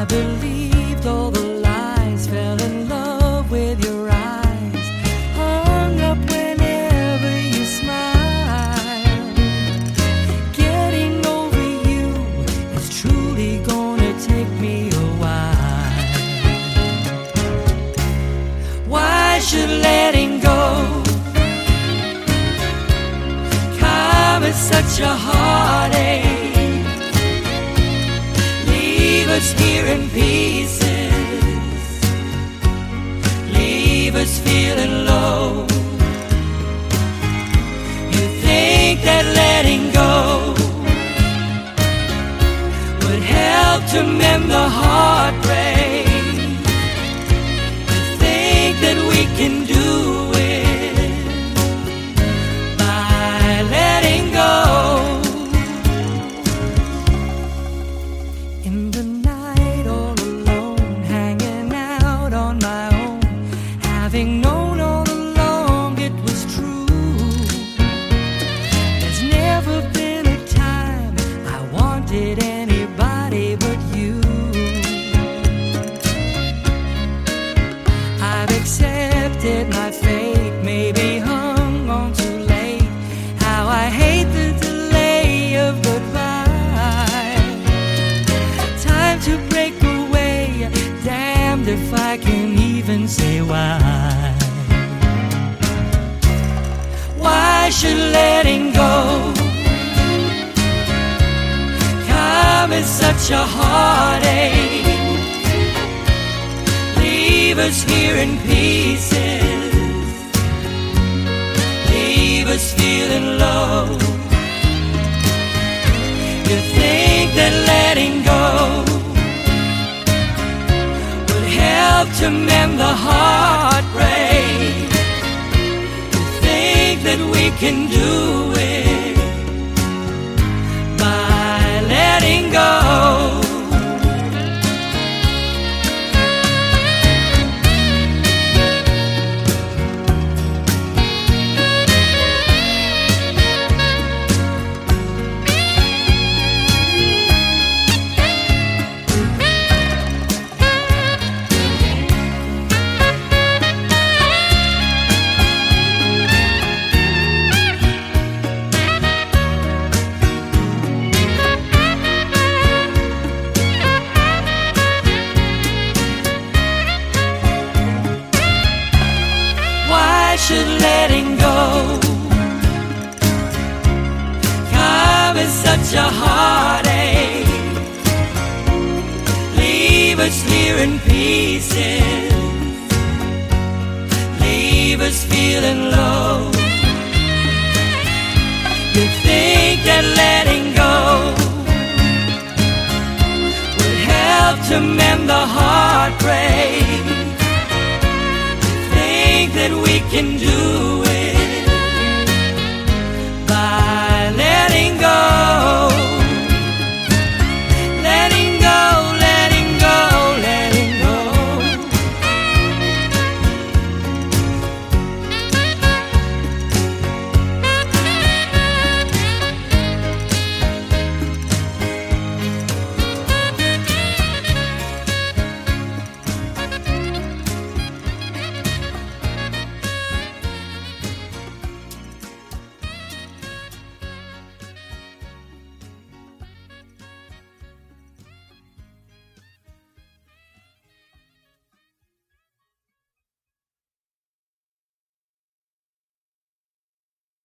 believed all the lies, fell in love with your eyes, hung up whenever you smile. Getting over you is truly gonna take me a while. Why should letting go come as such a heartache? Leave us here in pieces, leave us feeling low. You think that letting go would help to mend the heartbreak. You think that we can do it by letting go. In the night all alone, hanging out on my own, having known all along it was true. There's never been a time I wanted anybody but you. I've accepted my fate, maybe hung on too late. How I hate the delay of goodbye. Time to break away, damned if I can even say why. Why should letting go come as such a heartache? Leave us here in pieces, leave us feeling low. You think that letting go would help to mend the heartbreak. You think that we can do it by letting go. Why should letting go come as such a heartache? Leave us here in pieces, leave us feeling low. You think that letting go would help to mend the heartbreak. That we can do it by letting go.